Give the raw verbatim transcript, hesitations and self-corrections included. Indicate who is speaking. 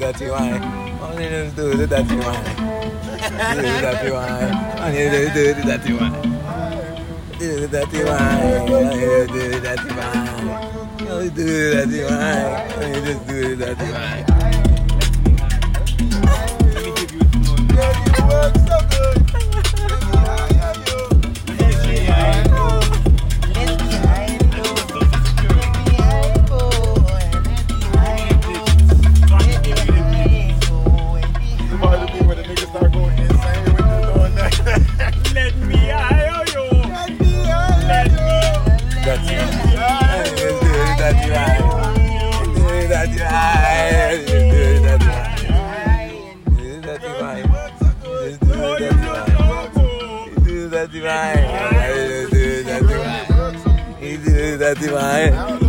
Speaker 1: dirty wine. Only just do the dirty wine. Do the dirty wine. Only just do the dirty wine. Do the dirty wine. Only just do the dirty wine. Only do the dirty wine. Only just do the dirty wine. You work so good. That's right.